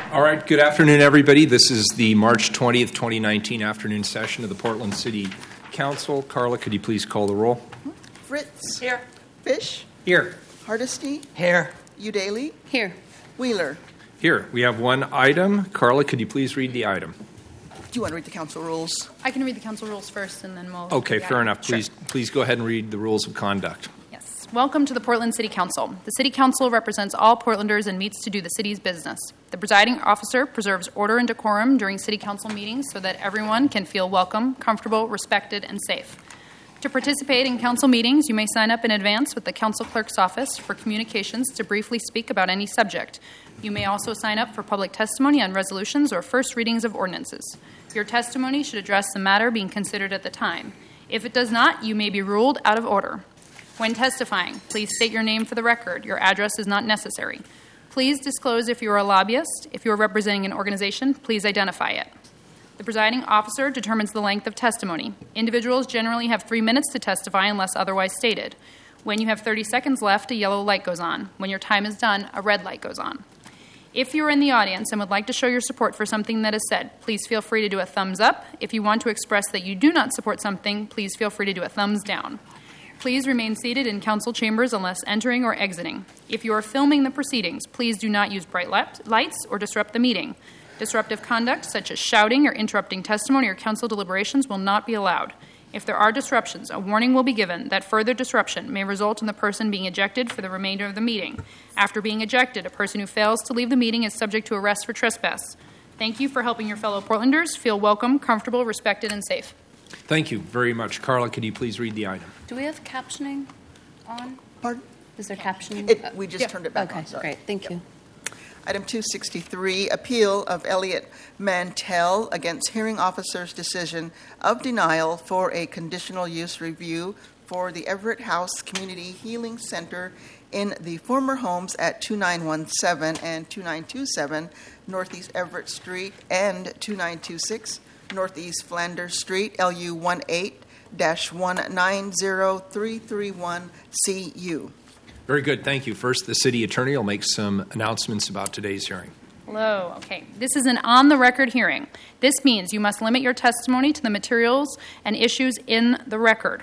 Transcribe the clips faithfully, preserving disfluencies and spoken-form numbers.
All right, good afternoon, everybody. This is the March twentieth, twenty nineteen afternoon session of the Portland City Council. Carla, could you please call the roll? Fritz. Here. Fish. Here. Hardesty. Here. Udaley. Here. Wheeler. Here. We have one item. Carla, could you please read the item? Do you want to read the council rules? I can read the council rules first, and then we'll... Okay, yeah. fair enough. Sure. Please, please go ahead and read the rules of conduct. Yes. Welcome to the Portland City Council. The City Council represents all Portlanders and meets to do the city's business. The presiding officer preserves order and decorum during City Council meetings so that everyone can feel welcome, comfortable, respected, and safe. To participate in council meetings, you may sign up in advance with the council clerk's office for communications to briefly speak about any subject. You may also sign up for public testimony on resolutions or first readings of ordinances. Your testimony should address the matter being considered at the time. If it does not, you may be ruled out of order. When testifying, please state your name for the record. Your address is not necessary. Please disclose if you are a lobbyist. If you are representing an organization, please identify it. The presiding officer determines the length of testimony. Individuals generally have three minutes to testify unless otherwise stated. When you have thirty seconds left, a yellow light goes on. When your time is done, a red light goes on. If you are in the audience and would like to show your support for something that is said, please feel free to do a thumbs up. If you want to express that you do not support something, please feel free to do a thumbs down. Please remain seated in council chambers unless entering or exiting. If you are filming the proceedings, please do not use bright lights or disrupt the meeting. Disruptive conduct, such as shouting or interrupting testimony or council deliberations, will not be allowed. If there are disruptions, a warning will be given that further disruption may result in the person being ejected for the remainder of the meeting. After being ejected, a person who fails to leave the meeting is subject to arrest for trespass. Thank you for helping your fellow Portlanders feel welcome, comfortable, respected, and safe. Thank you very much. Carla, could you please read the item? Do we have captioning on? Pardon? Is there captioning? It, we just Yeah. turned it back Okay, on. Sorry. great. Thank you. Item two sixty-three, appeal of Elliot Mantell against hearing officer's decision of denial for a conditional use review for the Everett House Community Healing Center in the former homes at two nine one seven and two nine two seven Northeast Everett Street and two nine two six Northeast Flanders Street, L U one eight dash one nine zero three three one C U. Very good. Thank you. First, the city attorney will make some announcements about today's hearing. Hello. Okay. This is an on-the-record hearing. This means you must limit your testimony to the materials and issues in the record.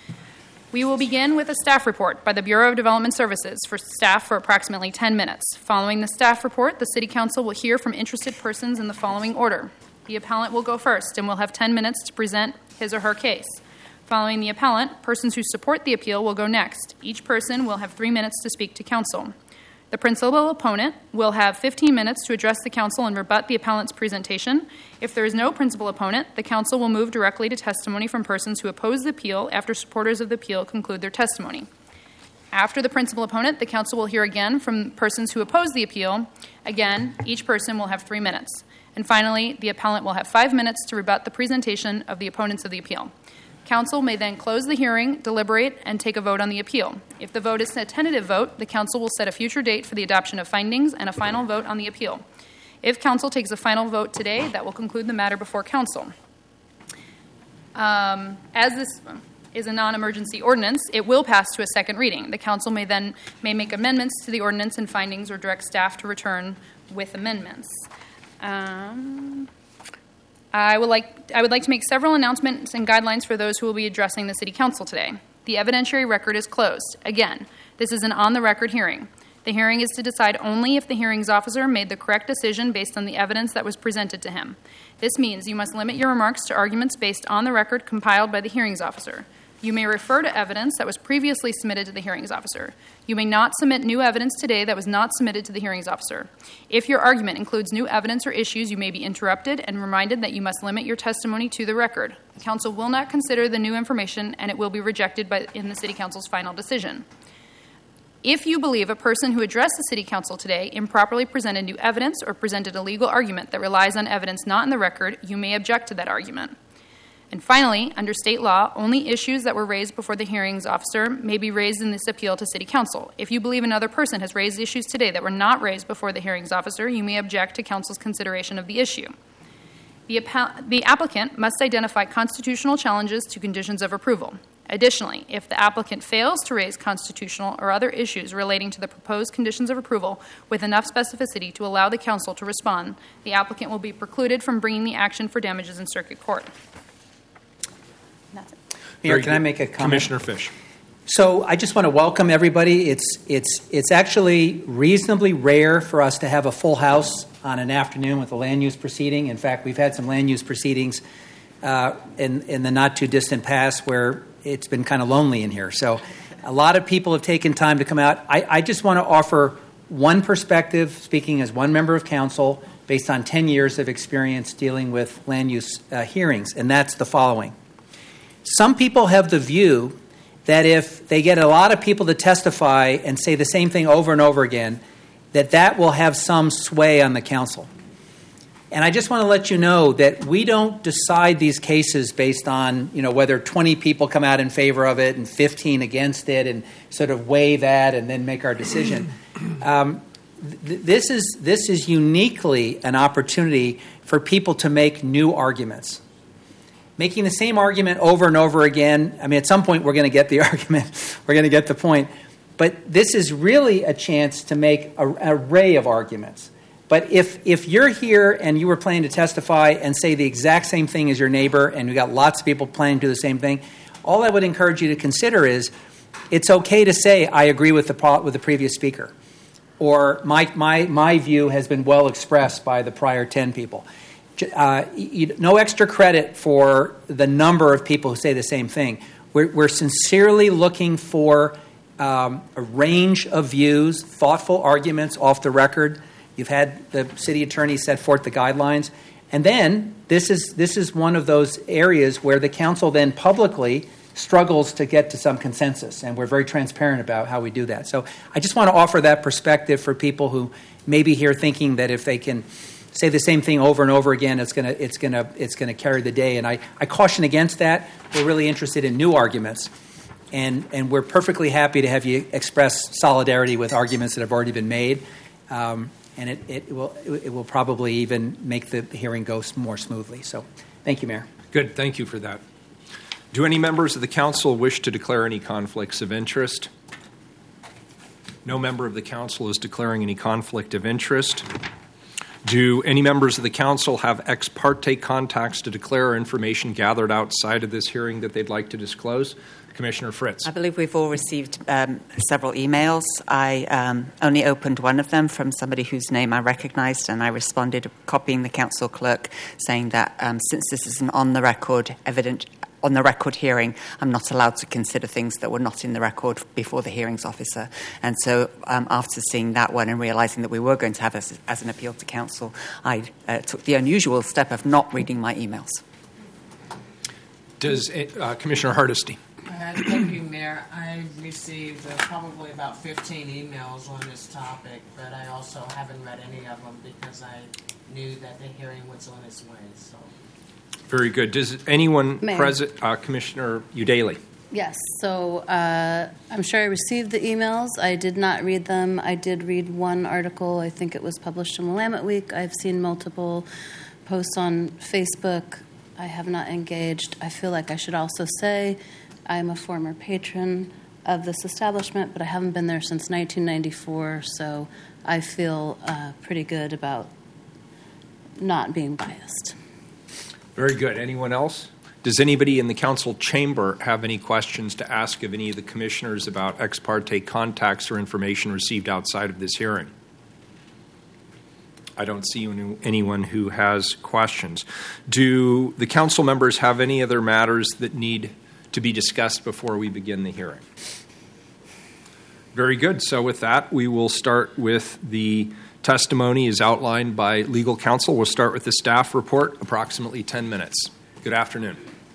We will begin with a staff report by the Bureau of Development Services for staff for approximately ten minutes. Following the staff report, the City Council will hear from interested persons in the following order. The appellant will go first and will have ten minutes to present his or her case. Following the appellant, persons who support the appeal will go next. Each person will have three minutes to speak to counsel. The principal opponent will have fifteen minutes to address the council and rebut the appellant's presentation. If there is no principal opponent, the council will move directly to testimony from persons who oppose the appeal after supporters of the appeal conclude their testimony. After the principal opponent, the council will hear again from persons who oppose the appeal. Again, each person will have three minutes. And finally, the appellant will have five minutes to rebut the presentation of the opponents of the appeal. Council may then close the hearing, deliberate, and take a vote on the appeal. If the vote is a tentative vote, the council will set a future date for the adoption of findings and a final vote on the appeal. If council takes a final vote today, that will conclude the matter before council. Um, as this is a non-emergency ordinance, it will pass to a second reading. The council may then may make amendments to the ordinance and findings or direct staff to return with amendments. Um... I would like I would like to make several announcements and guidelines for those who will be addressing the City Council today. The evidentiary record is closed. Again, this is an on-the-record hearing. The hearing is to decide only if the hearings officer made the correct decision based on the evidence that was presented to him. This means you must limit your remarks to arguments based on the record compiled by the hearings officer. You may refer to evidence that was previously submitted to the hearings officer. You may not submit new evidence today that was not submitted to the hearings officer. If your argument includes new evidence or issues, you may be interrupted and reminded that you must limit your testimony to the record. The council will not consider the new information, and it will be rejected by, in the City Council's final decision. If you believe a person who addressed the City Council today improperly presented new evidence or presented a legal argument that relies on evidence not in the record, you may object to that argument. And finally, under state law, only issues that were raised before the hearings officer may be raised in this appeal to City Council. If you believe another person has raised issues today that were not raised before the hearings officer, you may object to Council's consideration of the issue. The, app- the applicant must identify constitutional challenges to conditions of approval. Additionally, if the applicant fails to raise constitutional or other issues relating to the proposed conditions of approval with enough specificity to allow the council to respond, the applicant will be precluded from bringing the action for damages in circuit court. And that's it. Mayor, Very can I good. make a comment? Commissioner Fish. So I just want to welcome everybody. It's it's it's actually reasonably rare for us to have a full house on an afternoon with a land use proceeding. In fact, we've had some land use proceedings uh, in in the not too distant past where it's been kind of lonely in here. So a lot of people have taken time to come out. I, I just want to offer one perspective, speaking as one member of council, based on ten years of experience dealing with land use uh, hearings, and that's the following. Some people have the view that if they get a lot of people to testify and say the same thing over and over again, that that will have some sway on the council. And I just want to let you know that we don't decide these cases based on, you know, whether twenty people come out in favor of it and fifteen against it and sort of weigh that and then make our decision. Um, th- this is this is uniquely an opportunity for people to make new arguments. Making the same argument over and over again, I mean, at some point we're going to get the argument, we're going to get the point. But this is really a chance to make a, an array of arguments. But if if you're here and you were planning to testify and say the exact same thing as your neighbor, and we got lots of people planning to do the same thing, all I would encourage you to consider is it's okay to say I agree with the with the previous speaker, or my my my view has been well expressed by the prior ten people. Uh, you, no extra credit for the number of people who say the same thing. We're, we're sincerely looking for um, a range of views, thoughtful arguments off the record. You've had the city attorney set forth the guidelines. And then this is this is one of those areas where the council then publicly struggles to get to some consensus. And we're very transparent about how we do that. So I just want to offer that perspective for people who may be here thinking that if they can say the same thing over and over again, it's gonna it's gonna it's gonna carry the day. And I, I caution against that. We're really interested in new arguments. And and we're perfectly happy to have you express solidarity with arguments that have already been made. Um, And it, it will it will probably even make the hearing go more smoothly. So, thank you, Mayor. Good. Thank you for that. Do any members of the council wish to declare any conflicts of interest? No member of the council is declaring any conflict of interest. Do any members of the council have ex parte contacts to declare or information gathered outside of this hearing that they'd like to disclose? Commissioner Fritz. I believe we've all received um, several emails. I um, only opened one of them from somebody whose name I recognized, and I responded copying the council clerk saying that um, since this is an on-the-record evident on the record hearing, I'm not allowed to consider things that were not in the record before the hearings officer. And so um, after seeing that one and realizing that we were going to have this as an appeal to council, I uh, took the unusual step of not reading my emails. Does uh, Commissioner Hardesty? Uh, thank you, Mayor. I received uh, probably about fifteen emails on this topic, but I also haven't read any of them because I knew that the hearing was on its way. So, very good. Does anyone Mayor. present, uh, Commissioner Udaley? Yes, so uh, I'm sure I received the emails. I did not read them. I did read one article. I think it was published in Willamette Week. I've seen multiple posts on Facebook. I have not engaged. I feel like I should also say I'm a former patron of this establishment, but I haven't been there since nineteen ninety-four, so I feel uh, pretty good about not being biased. Very good. Anyone else? Does anybody in the council chamber have any questions to ask of any of the commissioners about ex parte contacts or information received outside of this hearing? I don't see anyone who has questions. Do the council members have any other matters that need to be discussed before we begin the hearing? Very good. So with that, we will start with the testimony as outlined by legal counsel. We'll start with the staff report, approximately ten minutes. Good afternoon.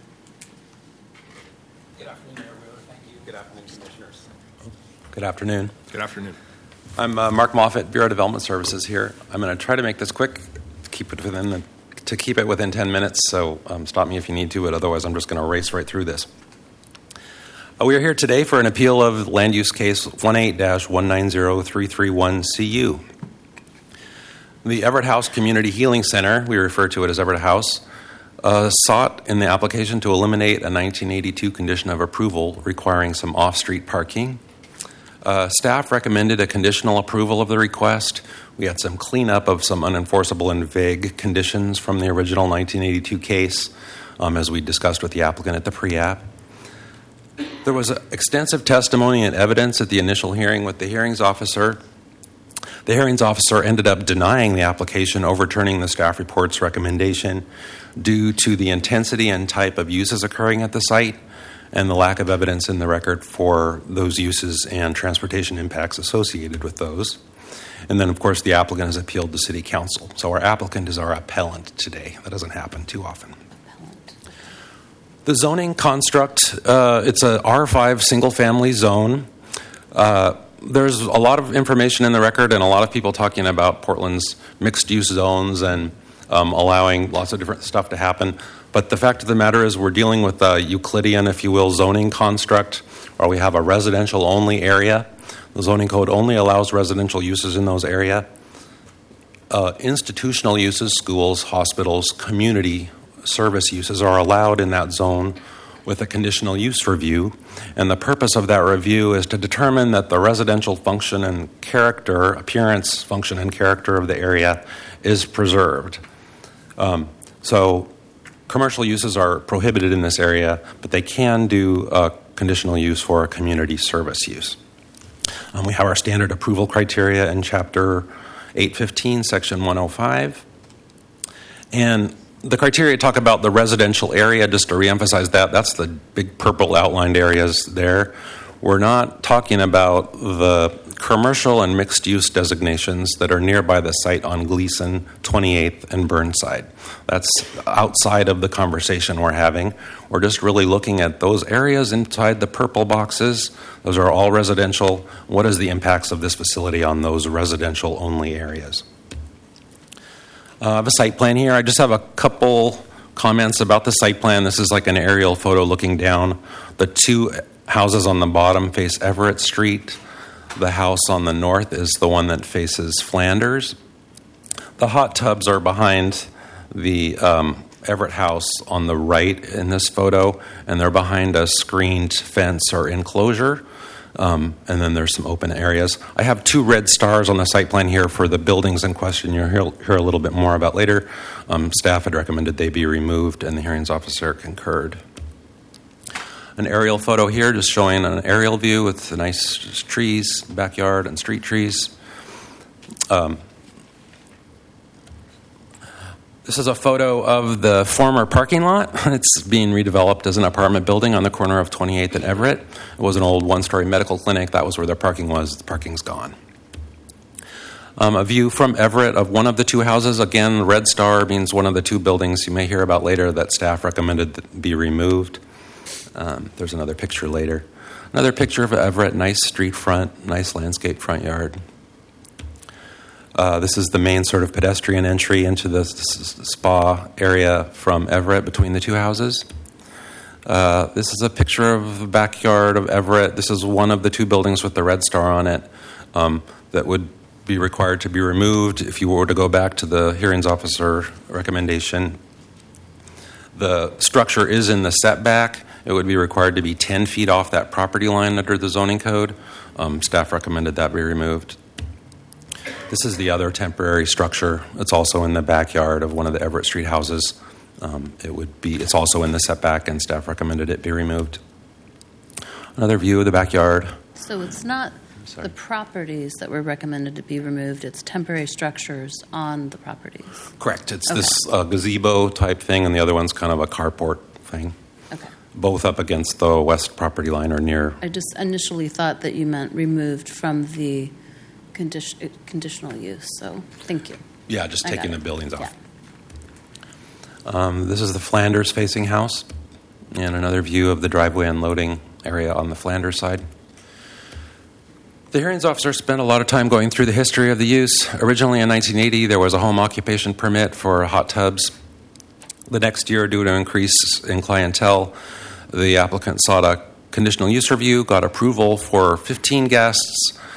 Good afternoon, Mayor Wheeler. Thank you. Good afternoon, commissioners. Good afternoon. Good afternoon. I'm uh, Mark Moffett, Bureau of Development Services here. I'm going to try to make this quick, to keep it within the, to keep it within ten minutes. So um, stop me if you need to, but otherwise I'm just going to race right through this. Uh, we are here today for an appeal of land use case eighteen dash one nine zero three three one C U. The Everett House Community Healing Center, we refer to it as Everett House, uh, sought in the application to eliminate a nineteen eighty-two condition of approval requiring some off-street parking. Uh, staff recommended a conditional approval of the request. We had some cleanup of some unenforceable and vague conditions from the original nineteen eighty-two case, um, as we discussed with the applicant at the pre-app. There was extensive testimony and evidence at the initial hearing with the hearings officer. The hearings officer ended up denying the application, overturning the staff report's recommendation due to the intensity and type of uses occurring at the site and the lack of evidence in the record for those uses and transportation impacts associated with those. And then, of course, the applicant has appealed to City Council. So our applicant is our appellant today. That doesn't happen too often. The zoning construct, uh, it's a R five single-family zone. Uh, there's a lot of information in the record and a lot of people talking about Portland's mixed-use zones and um, allowing lots of different stuff to happen. But the fact of the matter is we're dealing with a Euclidean, if you will, zoning construct, where we have a residential-only area. The zoning code only allows residential uses in those areas. Uh, institutional uses, schools, hospitals, community service uses are allowed in that zone with a conditional use review. And the purpose of that review is to determine that the residential function and character, appearance, function, and character of the area is preserved. Um, so commercial uses are prohibited in this area, but they can do a conditional use for a community service use. Um, we have our standard approval criteria in Chapter eight fifteen, Section one oh five. And the criteria talk about the residential area, just to reemphasize that. That's the big purple outlined areas there. We're not talking about the commercial and mixed-use designations that are nearby the site on Gleason, twenty-eighth, and Burnside. That's outside of the conversation we're having. We're just really looking at those areas inside the purple boxes. Those are all residential. What is the impacts of this facility on those residential-only areas? Uh, I have a site plan here. I just have a couple comments about the site plan. This is like an aerial photo looking down. The two houses on the bottom face Everett Street. The house on the north is the one that faces Flanders. The hot tubs are behind the um, Everett house on the right in this photo, and they're behind a screened fence or enclosure. Um, and then there's some open areas. I have two red stars on the site plan here for the buildings in question. You'll hear, hear a little bit more about later. Um, staff had recommended they be removed, and the hearings officer concurred. An aerial photo here just showing an aerial view with the nice trees, backyard, and street trees. Um, This is a photo of the former parking lot. It's being redeveloped as an apartment building on the corner of twenty-eighth and Everett. It was an old one-story medical clinic. That was where the parking was. The parking's gone. Um, a view from Everett of one of the two houses. Again, the red star means one of the two buildings you may hear about later that staff recommended that be removed. Um, there's another picture later. Another picture of Everett, nice street front, nice landscape front yard. Uh, this is the main sort of pedestrian entry into the s- spa area from Everett between the two houses. Uh, this is a picture of the backyard of Everett. This is one of the two buildings with the red star on it um, that would be required to be removed if you were to go back to the hearings officer recommendation. The structure is in the setback. It would be required to be ten feet off that property line under the zoning code. Um, staff recommended that be removed. This is the other temporary structure. It's also in the backyard of one of the Everett Street houses. Um, it would be. It's also in the setback, and staff recommended it be removed. Another view of the backyard. So it's not the properties that were recommended to be removed. It's temporary structures on the properties. Correct. It's Okay. this uh, gazebo type thing, and the other one's kind of a carport thing. Okay. Both up against the west property line or near. I just initially thought that you meant removed from the Condition, conditional use, so thank you. Yeah, just I got taking the it. buildings off. Yeah. Um, this is the Flanders facing house, and another view of the driveway and loading area on the Flanders side. The hearings officer spent a lot of time going through the history of the use. Originally in nineteen eighty, there was a home occupation permit for hot tubs. The next year, due to an increase in clientele, the applicant sought a conditional use review, got approval for fifteen guests,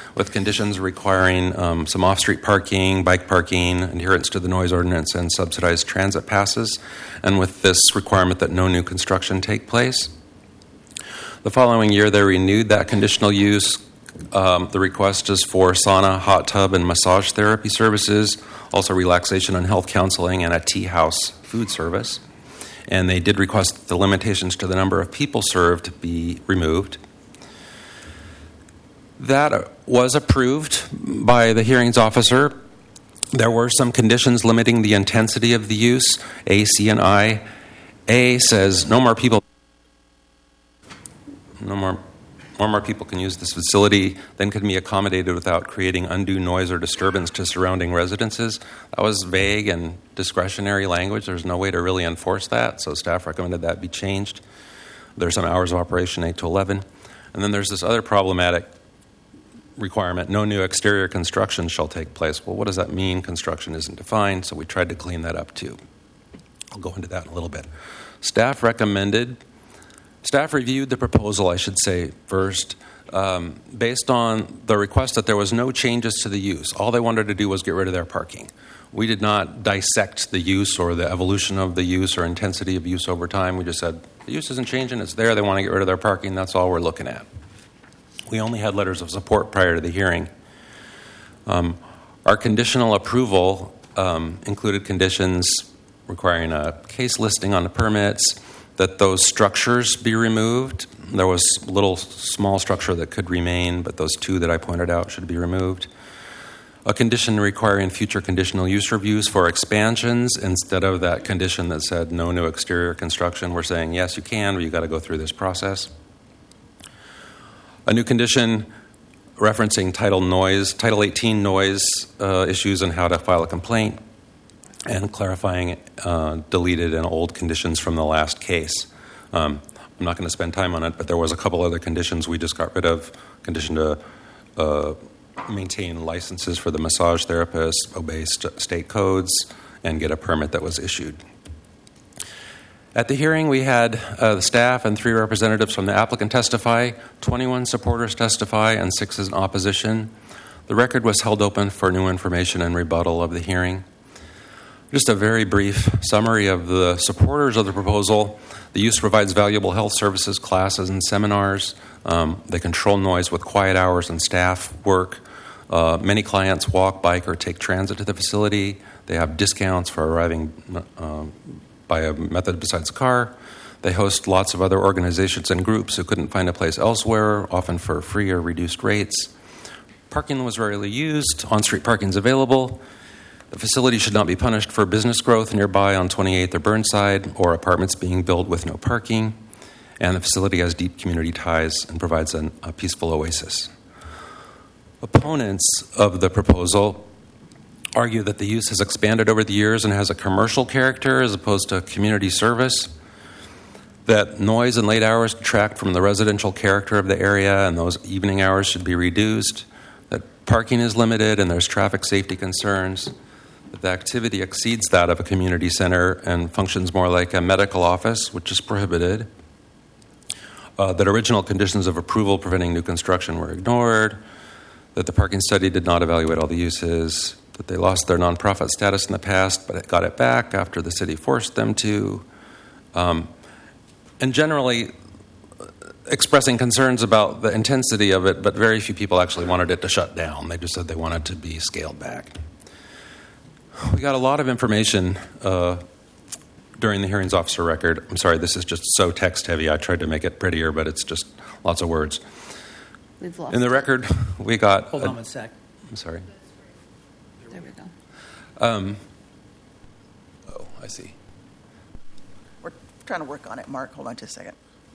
with conditions requiring um, some off-street parking, bike parking, adherence to the noise ordinance, and subsidized transit passes, and with this requirement that no new construction take place. The following year, they renewed that conditional use. Um, the request is for sauna, hot tub, and massage therapy services, also relaxation and health counseling, and a tea house food service. And they did request the limitations to the number of people served be removed. That was approved by the hearings officer. There were some conditions limiting the intensity of the use, A, C, and I. A says no more people no more, no more people can use this facility than can be accommodated without creating undue noise or disturbance to surrounding residences. That was vague and discretionary language. There's no way to really enforce that, so staff recommended that be changed. There's some hours of operation, eight to eleven. And then there's this other problematic requirement, no new exterior construction shall take place. Well, what does that mean? Construction isn't defined, so we tried to clean that up too. I'll go into that in a little bit. Staff recommended, staff reviewed the proposal, I should say, first, um, based on the request that there was no changes to the use. All they wanted to do was get rid of their parking. We did not dissect the use or the evolution of the use or intensity of use over time. We just said, the use isn't changing, it's there, they want to get rid of their parking, that's all we're looking at. We only had letters of support prior to the hearing. Um, our conditional approval um, included conditions requiring a case listing on the permits, that those structures be removed. There was a little small structure that could remain, but those two that I pointed out should be removed. A condition requiring future conditional use reviews for expansions instead of that condition that said no new exterior construction. We're saying, yes, you can, but you've got to go through this process. A new condition referencing Title noise, Title eighteen noise uh, issues and how to file a complaint, and clarifying uh, deleted and old conditions from the last case. Um, I'm not going to spend time on it, but there was a couple other conditions we just got rid of. Condition to uh, maintain licenses for the massage therapists, obey st- state codes, and get a permit that was issued. At the hearing, we had uh, the staff and three representatives from the applicant testify, twenty-one supporters testify, and six in opposition. The record was held open for new information and rebuttal of the hearing. Just a very brief summary of the supporters of the proposal. The use provides valuable health services, classes, and seminars. Um, they control noise with quiet hours and staff work. Uh, many clients walk, bike, or take transit to the facility. They have discounts for arriving uh, by a method besides a car. They host lots of other organizations and groups who couldn't find a place elsewhere, often for free or reduced rates. Parking was rarely used. On-street parking is available. The facility should not be punished for business growth nearby on twenty-eighth or Burnside, or apartments being built with no parking. And the facility has deep community ties and provides an, a peaceful oasis. Opponents of the proposal argue that the use has expanded over the years and has a commercial character as opposed to community service, that noise and late hours detract from the residential character of the area and those evening hours should be reduced, that parking is limited and there's traffic safety concerns, that the activity exceeds that of a community center and functions more like a medical office, which is prohibited, uh, that original conditions of approval preventing new construction were ignored, that the parking study did not evaluate all the uses, that they lost their nonprofit status in the past, but it got it back after the city forced them to, um, and generally expressing concerns about the intensity of it, but very few people actually wanted it to shut down. They just said they wanted to be scaled back. We got a lot of information uh, during the hearings officer record. I'm sorry, this is just so text heavy. I tried to make it prettier, but it's just lots of words. We've lost In the record, we got... Hold a, on one sec. I'm sorry. There we go. Um, oh, I see. We're trying to work on it, Mark. Hold on just a second.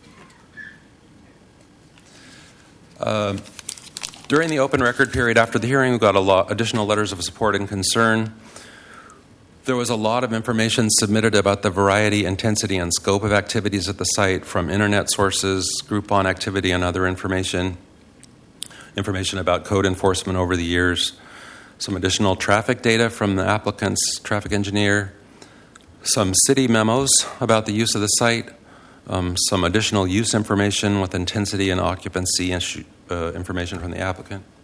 Um, during the open record period after the hearing, we got a lot additional letters of support and concern. There was a lot of information submitted about the variety, intensity, and scope of activities at the site from internet sources, Groupon activity, and other information. Information about code enforcement over the years. Some additional traffic data from the applicant's traffic engineer. Some city memos about the use of the site. Um, some additional use information with intensity and occupancy issue, uh, information from the applicant.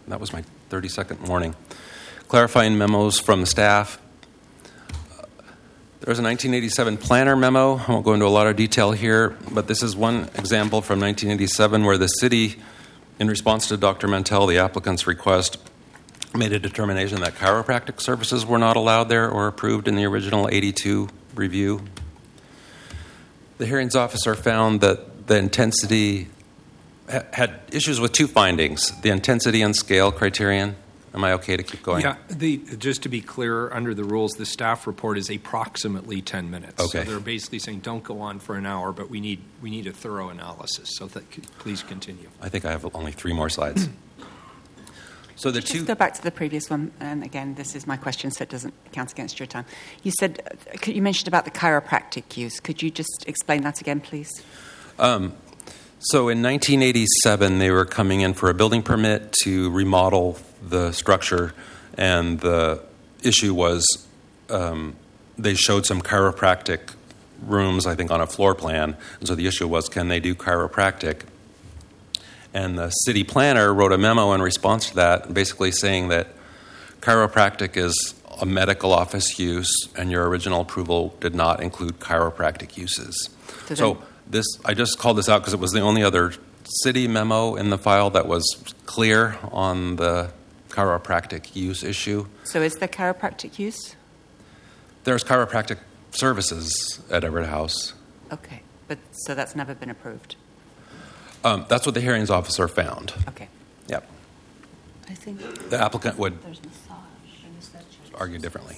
That was my thirty-second warning. Clarifying memos from the staff. There was a nineteen eighty-seven planner memo. I won't go into a lot of detail here, but this is one example from nineteen eighty-seven where the city, in response to Doctor Mantell, the applicant's request, made a determination that chiropractic services were not allowed there or approved in the original eighty-two review. The hearings officer found that the intensity ha- had issues with two findings, the intensity and scale criterion. Am I okay to keep going? Yeah, the, just to be clear, under the rules, the staff report is approximately ten minutes. Okay. So they're basically saying, don't go on for an hour, but we need we need a thorough analysis. So that, please continue. I think I have only three more slides. So the Just two... go back to the previous one, and again, this is my question, so it doesn't count against your time. You said, uh, could- you mentioned about the chiropractic use. Could you just explain that again, please? Um, so in nineteen eighty-seven, they were coming in for a building permit to remodel the structure, and the issue was um, they showed some chiropractic rooms, I think, on a floor plan. And so the issue was, can they do chiropractic? And the city planner wrote a memo in response to that, basically saying that chiropractic is a medical office use, and your original approval did not include chiropractic uses. Does so it- this, I just called this out because it was the only other city memo in the file that was clear on the chiropractic use issue. So is there chiropractic use? There's chiropractic services at Everett House. Okay, but so that's never been approved. Um, that's what the hearings officer found. Okay. Yep. I think The applicant would there's massage. argue differently.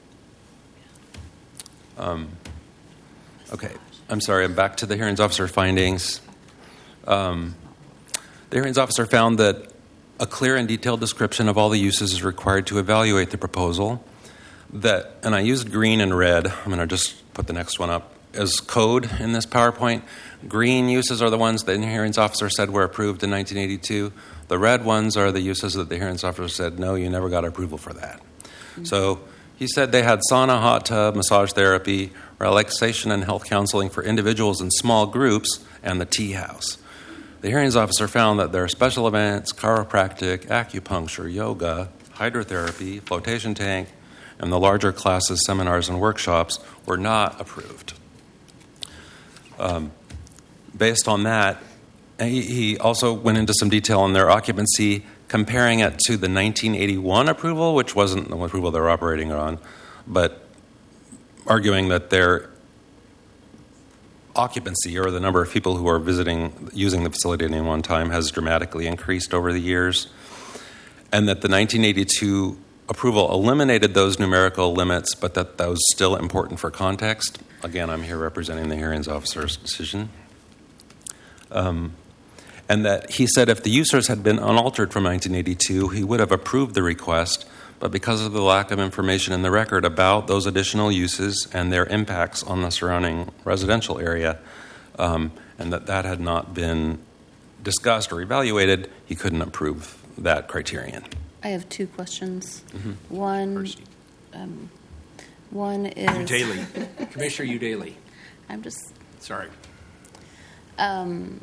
Um, okay. I'm sorry. I'm back to the hearings officer findings. Um, the hearings officer found that a clear and detailed description of all the uses is required to evaluate the proposal. That, and I used green and red. I'm going to just put the next one up as code in this PowerPoint. Green uses are the ones that the hearings officer said were approved in nineteen eighty-two. The red ones are the uses that the hearings officer said, no, you never got approval for that. Mm-hmm. So he said they had sauna, hot tub, massage therapy, relaxation and health counseling for individuals in small groups, and the tea house. The hearings officer found that there are special events, chiropractic, acupuncture, yoga, hydrotherapy, flotation tank, and the larger classes, seminars, and workshops were not approved. Um, based on that, he, he also went into some detail on their occupancy, comparing it to the nineteen eighty-one approval, which wasn't the approval they were operating on, but arguing that their occupancy, or the number of people who are visiting, using the facility at any one time, has dramatically increased over the years, and that the nineteen eighty-two approval eliminated those numerical limits, but that that was still important for context. Again, I'm here representing the hearings officer's decision. Um, and that he said if the users had been unaltered from nineteen eighty-two, he would have approved the request, but because of the lack of information in the record about those additional uses and their impacts on the surrounding residential area, um, and that that had not been discussed or evaluated, he couldn't approve that criterion. I have two questions. Mm-hmm. One, First. um, one is Daly. Commissioner Udaly. I'm just Sorry. um,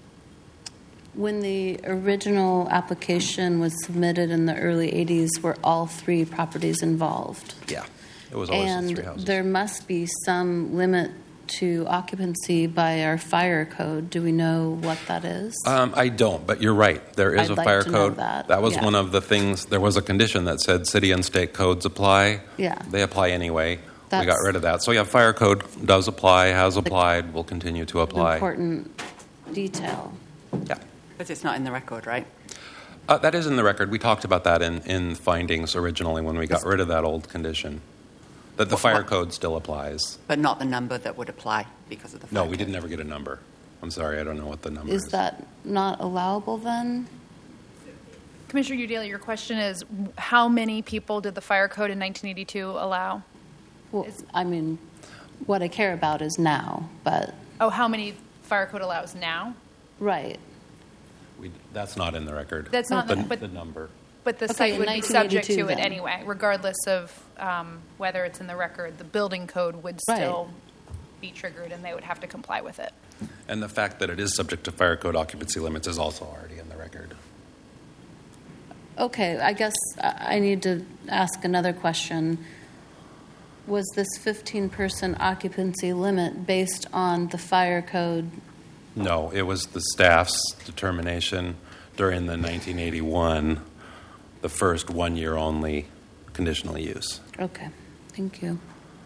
when the original application was submitted in the early eighties, were all three properties involved? Yeah, it was always And the three houses. there must be some limit to occupancy by our fire code. Do we know what that is? Um, I don't, but you're right. There is I'd a like fire to know code. that. was Yeah. one of the things. There was a condition that said city and state codes apply. Yeah. They apply anyway. we got That's- rid of that. So yeah, fire code does apply, has applied, will continue to An apply. important detail. Yeah. But it's not in the record, right? Uh, that is in the record. We talked about that in, in findings originally when we got rid of that old condition. That the What- fire what- code still applies. But not the number that would apply because of the No, fire we code. didn't ever get a number. I'm sorry, I don't know what the number is. Is that not allowable then? Commissioner Udaly, your question is how many people did the fire code in nineteen eighty-two allow? Well, I mean, what I care about is now, but, Oh, how many fire code allows now? right. We, that's not in the record. That's not the, in the- but- the number. But the Okay, site in would be nineteen subject to eighty-two it then. anyway, regardless of um, whether it's in the record. The building code would Right. still be triggered, and they would have to comply with it. And the fact that it is subject to fire code occupancy limits is also already in the record. Okay, I guess I I need to ask another question. Was this fifteen-person occupancy limit based on the fire code? No, it was the staff's determination during the nineteen eighty-one, the first one-year only conditional use. Okay, thank you.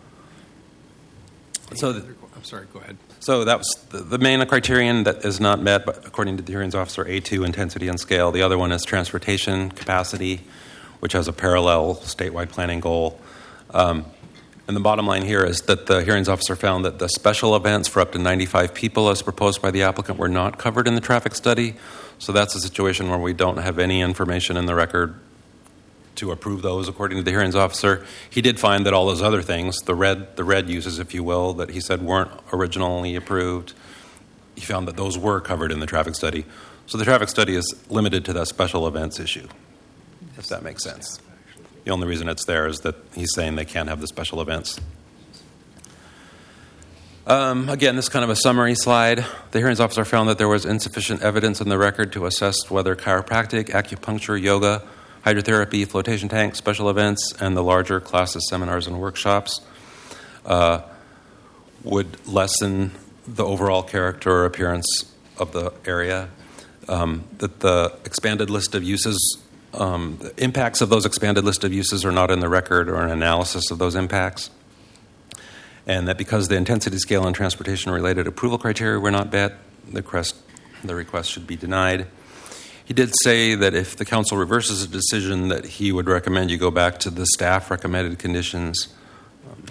So, the, I'm sorry, go ahead. so that was the, the main criterion that is not met, but according to the hearings officer, A two, intensity and scale. The other one is transportation capacity, which has a parallel statewide planning goal. Um, and the bottom line here is that the hearings officer found that the special events for up to ninety-five people as proposed by the applicant were not covered in the traffic study. So that's a situation where we don't have any information in the record to approve those, according to the hearings officer. He did find that all those other things, the red, the red uses, if you will, that he said weren't originally approved, he found that those were covered in the traffic study. So the traffic study is limited to that special events issue, if that makes sense. The only reason it's there is that he's saying they can't have the special events. Um, again, this is kind of a summary slide. The hearings officer found that there was insufficient evidence in the record to assess whether chiropractic, acupuncture, yoga, hydrotherapy, flotation tanks, special events, and the larger classes, seminars, and workshops uh, would lessen the overall character or appearance of the area. Um, that the expanded list of uses, um, the impacts of those expanded list of uses are not in the record or an analysis of those impacts. And that because the intensity scale and transportation-related approval criteria were not met, the request, the request should be denied. He did say that if the council reverses a decision, that he would recommend you go back to the staff recommended conditions. Um,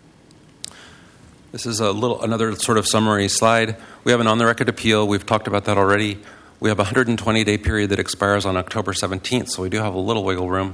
this is a little another sort of summary slide. We have an on-the-record appeal. We've talked about that already. We have a one hundred twenty day period that expires on October seventeenth, so we do have a little wiggle room.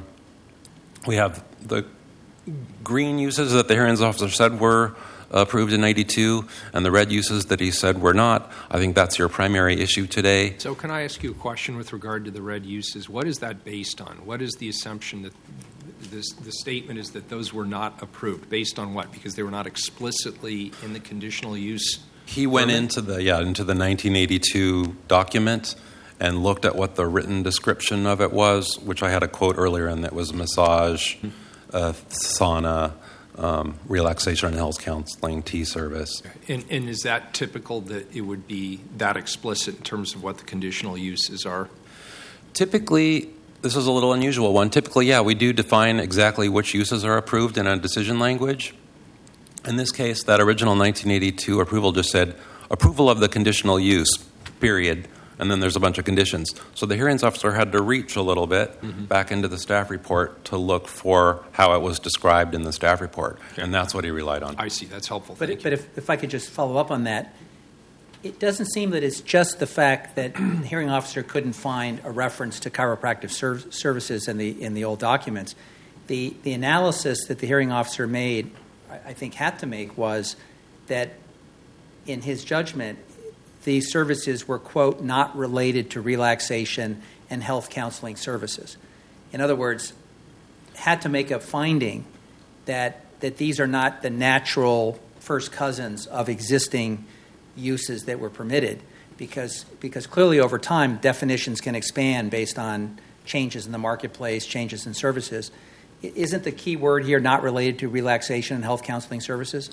We have the green uses that the hearings officer said were approved in ninety-two, and the red uses that he said were not. I think that's your primary issue today. So can I ask you a question with regard to the red uses? What is that based on? What is the assumption that this, the statement is that those were not approved? Based on what? Because they were not explicitly in the conditional use? He went permit? into the yeah into the nineteen eighty-two document and looked at what the written description of it was, which I had a quote earlier, and that was massage, uh, sauna, Um, relaxation and health counseling, tea service. And, and is that typical that it would be that explicit in terms of what the conditional uses are? Typically, this is a little unusual one. Typically, yeah, we do define exactly which uses are approved in a decision language. In this case, that original nineteen eighty-two approval just said approval of the conditional use, period. And then there's a bunch of conditions. So the hearings officer had to reach a little bit mm-hmm. back into the staff report to look for how it was described in the staff report. Okay. And that's what he relied on. I see. That's helpful. But, Thank it, but if, if I could just follow up on that, it doesn't seem that it's just the fact that the hearing officer couldn't find a reference to chiropractic ser- services in the in the old documents. The, the analysis that the hearing officer made, I, I think had to make, was that in his judgment, these services were, quote, not related to relaxation and health counseling services. In other words, had to make a finding that that these are not the natural first cousins of existing uses that were permitted, because because clearly over time definitions can expand based on changes in the marketplace, changes in services. Isn't the key word here not related to relaxation and health counseling services?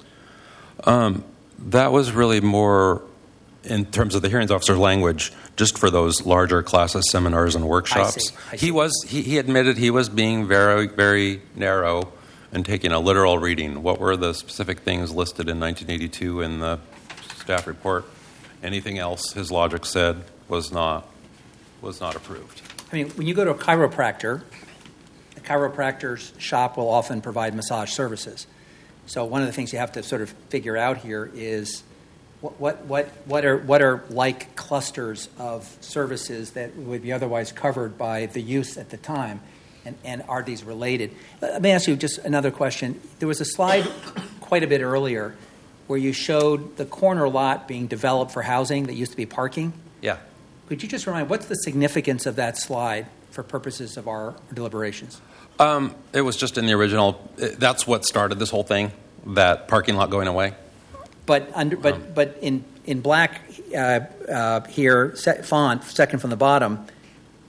Um, that was really more in terms of the hearings officer's language, just for those larger classes, seminars, and workshops. I see. I see. He was he, he admitted he was being very, very narrow and taking a literal reading. What were the specific things listed in nineteen eighty-two in the staff report? Anything else, his logic said, was not was not approved. I mean, when you go to a chiropractor, a chiropractor's shop will often provide massage services. So one of the things you have to sort of figure out here is What, what what what are what are like clusters of services that would be otherwise covered by the use at the time, and, and are these related? Let me ask you just another question. There was a slide quite a bit earlier where you showed the corner lot being developed for housing that used to be parking. Yeah. Could you just remind what's the significance of that slide for purposes of our deliberations? Um, it was just in the original. That's what started this whole thing. That parking lot going away. But under, but um, but in in black uh, uh, here set font second from the bottom,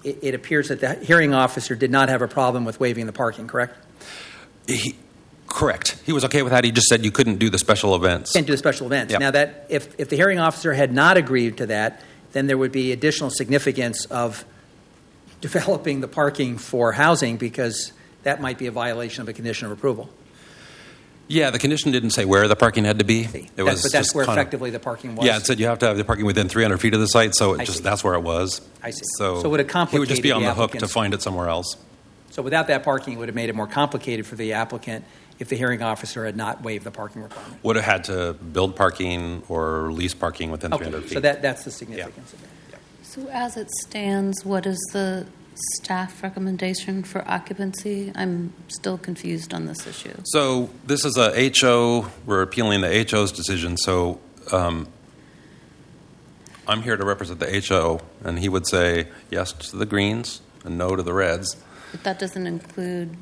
it, it appears that the hearing officer did not have a problem with waiving the parking, correct? He, correct. He was okay with that. He just said you couldn't do the special events. Can't do the special events. Yep. Now, that if, if the hearing officer had not agreed to that, then there would be additional significance of developing the parking for housing, because that might be a violation of a condition of approval. Yeah, the condition didn't say where the parking had to be. It That- was but that's just where kind of- effectively the parking was. Yeah, it said you have to have the parking within three hundred feet of the site, so it I just see. that's where it was. I see. So, So would it he would just be complicated on the the hook to applicant's- find it somewhere else. So without that parking, it would have made it more complicated for the applicant if the hearing officer had not waived the parking requirement. Would have had to build parking or lease parking within three hundred Okay, feet. so that, that's the significance of it. So as it stands, what is the staff recommendation for occupancy? I'm still confused on this issue. So this is a H O. We're appealing the H O's decision. So um, I'm here to represent the H O, and he would say yes to the greens and no to the reds. But that doesn't include,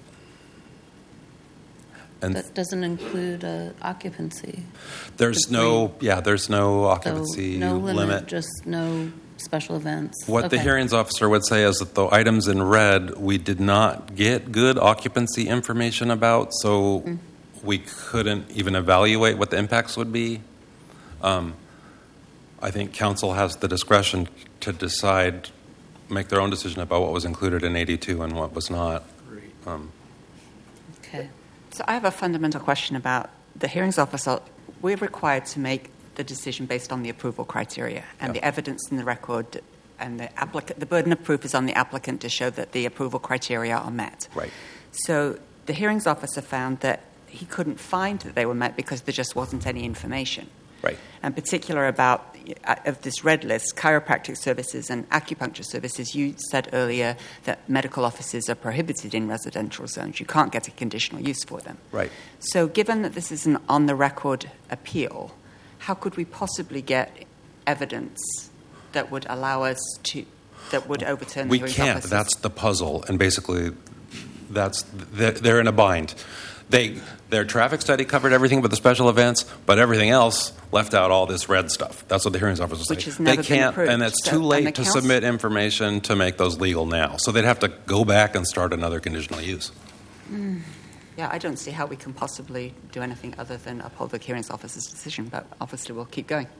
And that doesn't include uh, occupancy. there's the no, yeah, there's no So occupancy no limit, limit. just no special events. What the Okay. hearings officer would say is that the items in red we did not get good occupancy information about, so Mm. we couldn't even evaluate what the impacts would be. Um, I think council has the discretion to decide, make their own decision about what was included in eighty-two and what was not. Um, Okay. So I have a fundamental question about the hearings officer. We're required to make the decision based on the approval criteria and Yeah. the evidence in the record, and the applicant. The burden of proof is on the applicant to show that the approval criteria are met. Right. So the hearings officer found that he couldn't find that they were met because there just wasn't any information. Right. In particular, about uh, of this red list, chiropractic services and acupuncture services. You said earlier that medical offices are prohibited in residential zones. You can't get a conditional use for them. Right. So, given that this is an on-the-record appeal, how could we possibly get evidence that would allow us to that would overturn the We hearings can't. officer's- That's the puzzle, and basically, that's they're, they're in a bind. They their traffic study covered everything but the special events, but everything else left out all this red stuff. That's what the hearings officer said. Which has They never been can't, approved. and it's So- too and the late to council- submit information to make those legal now. So they'd have to go back and start another conditional use. Yeah, I don't see how we can possibly do anything other than uphold the hearings officer's decision, but obviously we'll keep going.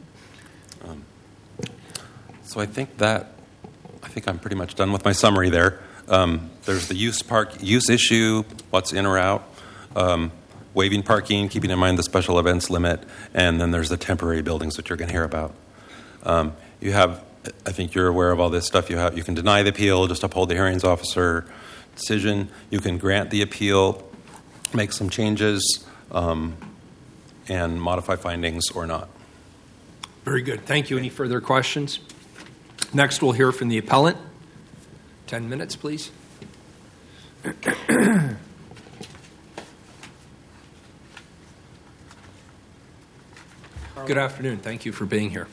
So I think that I think I'm pretty much done with my summary there. Um, there's the use park use issue, what's in or out, um, waiving parking, keeping in mind the special events limit, and then there's the temporary buildings, which you're going to hear about. Um, you have, I think you're aware of all this stuff. You have you can deny the appeal, just uphold the hearings officer decision. You can grant the appeal, make some changes, um, and modify findings or not. Very good. Thank you. Any further questions? Next, we'll hear from the appellant. Ten minutes, please. Good afternoon. Thank you for being here.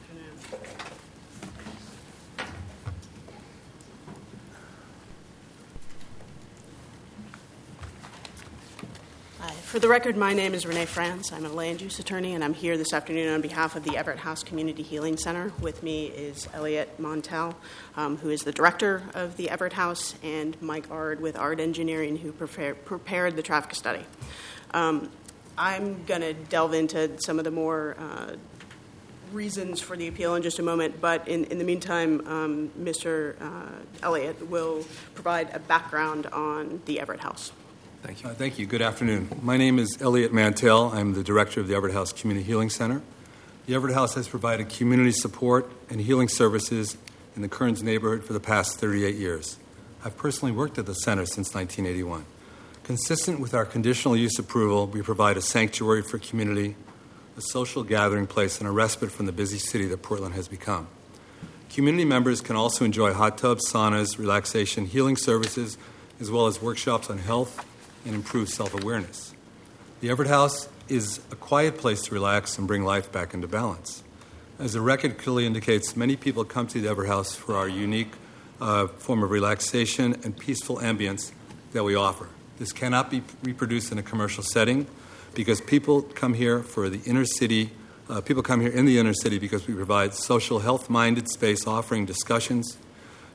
Hi. For the record, my name is Renee Franz. I'm a land use attorney, and I'm here this afternoon on behalf of the Everett House Community Healing Center. With me is Elliot Montel, um, who is the director of the Everett House, and Mike Ard with Ard Engineering, who prepare, prepared the traffic study. Um, I'm going to delve into some of the more uh, reasons for the appeal in just a moment, but in, in the meantime, um, Mister Uh, Elliott will provide a background on the Everett House. Thank you. Uh, thank you. Good afternoon. My name is Elliot Mantell. I'm the director of the Everett House Community Healing Center. The Everett House has provided community support and healing services in the Kearns neighborhood for the past thirty-eight years. I've personally worked at the center since nineteen eighty-one. Consistent with our conditional use approval, we provide a sanctuary for community, a social gathering place, and a respite from the busy city that Portland has become. Community members can also enjoy hot tubs, saunas, relaxation, healing services, as well as workshops on health and improve self-awareness. The Everett House is a quiet place to relax and bring life back into balance. As the record clearly indicates, many people come to the Everett House for our unique uh, form of relaxation and peaceful ambience that we offer. This cannot be reproduced in a commercial setting because people come here for the inner city. Uh, people come here in the inner city because we provide social, health-minded space offering discussions,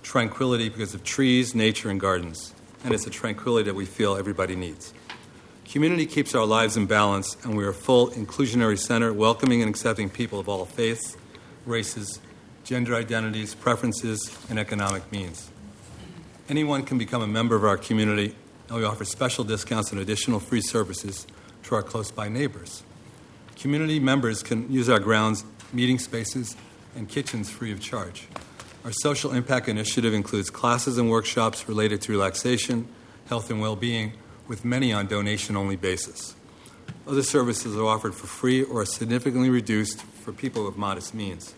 tranquility because of trees, nature, and gardens. And it's a tranquility that we feel everybody needs. Community keeps our lives in balance, and we are a full inclusionary center, welcoming and accepting people of all faiths, races, gender identities, preferences, and economic means. Anyone can become a member of our community, and we offer special discounts and additional free services to our close-by neighbors. Community members can use our grounds, meeting spaces, and kitchens free of charge. Our social impact initiative includes classes and workshops related to relaxation, health, and well-being, with many on donation-only basis. Other services are offered for free or are significantly reduced for people with modest means.